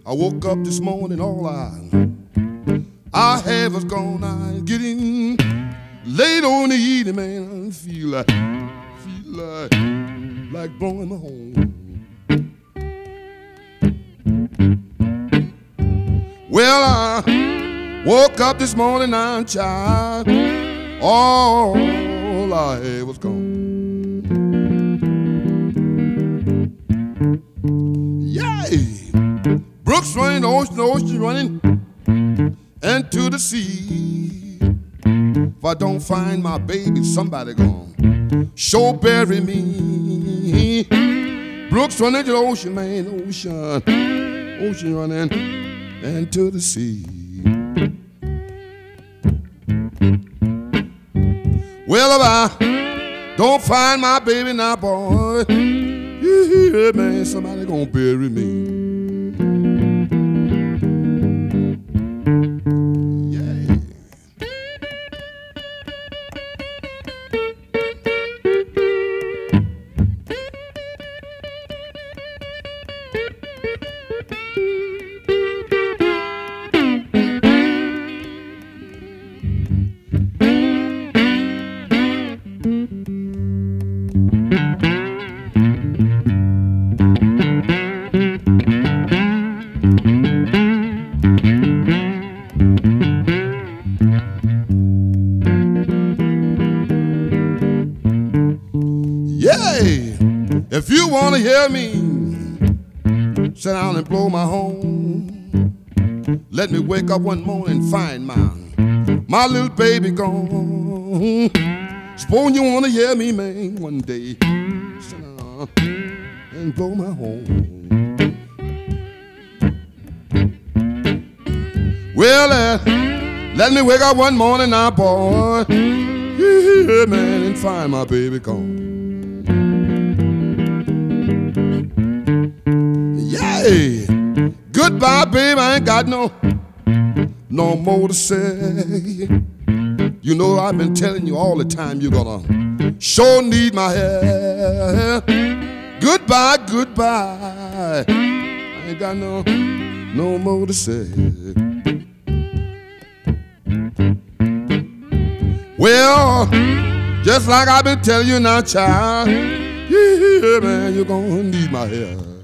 I woke up this morning, all I have was gone. I'm getting late on the evening, man. I feel like blowing my horn. Well, I woke up this morning, I'm child. All I had was gone. Yay! Brooks running, the ocean running, and to the sea. If I don't find my baby, somebody gone sure bury me. Brooks running to the ocean, man, ocean running, and to the sea. Well, if I don't find my baby now, boy, yeah, man, somebody gonna bury me. Yeah. Yay! If you wanna hear me sit down and blow my horn, let me wake up one morning and find my little baby gone. Suppose you wanna hear me, man, one day sit down and blow my horn. Well, let me wake up one morning now, boy, yeah, man, and find my baby gone. Yay! Goodbye, babe, I ain't got no more to say. You know I've been telling you all the time you're gonna sure need my help. Goodbye, goodbye, I ain't got no more to say. Well, just like I've been telling you now, child, yeah, man, you're gonna need my help.